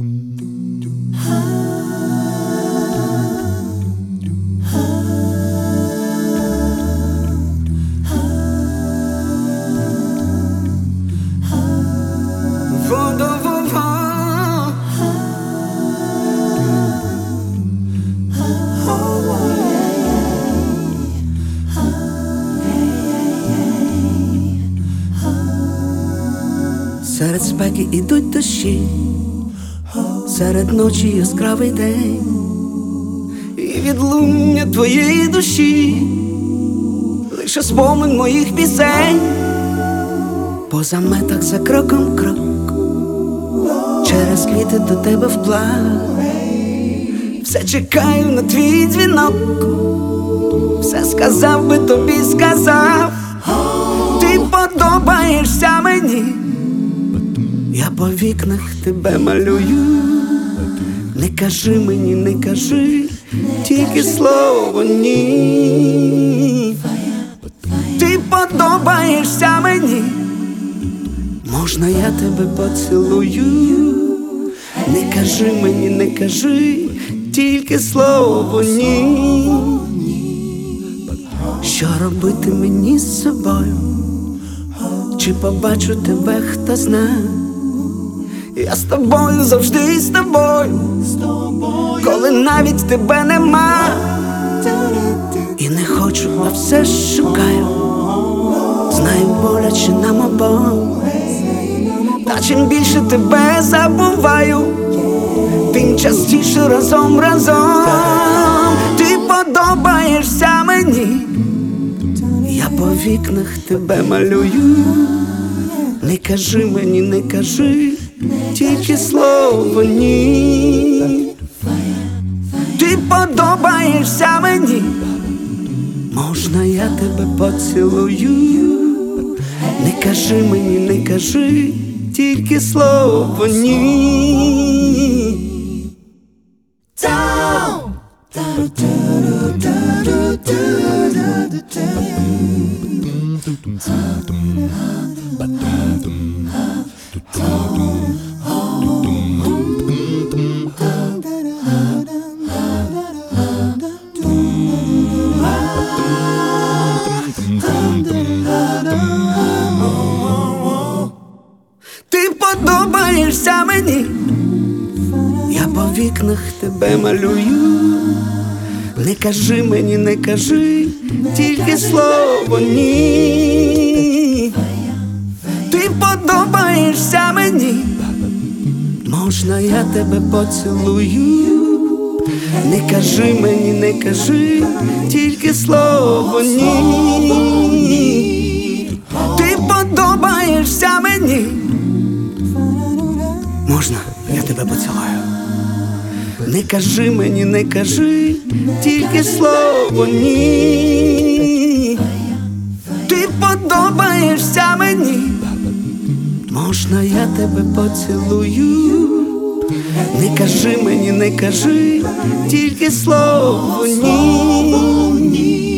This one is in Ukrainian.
Серед спеки ідуть дощі, серед ночі яскравий день, і відлуння твоєї душі лише спомин моїх пісень. По заметах за кроком крок, через квіти до тебе вплав. Все чекаю на твій дзвінок, все сказав би тобі, сказав. Ти подобаєшся мені, я по вікнах тебе малюю. Не кажи мені, не кажи, тільки слово ні. Ти подобаєшся мені, можна я тебе поцілую? Не кажи мені, не кажи, тільки слово ні. Що робити мені з собою? Чи побачу тебе, хто знає? Я з тобою, завжди з тобою, коли навіть тебе нема. І не хочу, а все ж шукаю, знаю, боляче нам обом. Та чим більше тебе забуваю, тим частіше разом. Ти подобаєшся мені, я по вікнах тебе малюю. Не кажи мені, не кажи, тільки слово ні. Ти подобаєшся мені, можна я тебе поцілую? Не кажи мені, не кажи, тільки слово ні. Ти подобаєшся мені, я по вікнах тебе малюю. Не кажи мені, не кажи, тільки слово ні. Ти подобаєшся мені, можна я тебе поцілую? Не кажи мені, не кажи, тільки слово ні. Ти подобаєшся мені, можна я тебе поцілую? Не кажи мені, не кажи, тільки слово ні. Ти подобаєшся мені, можна я тебе поцілую? Не кажи мені, не кажи, тільки слово ні.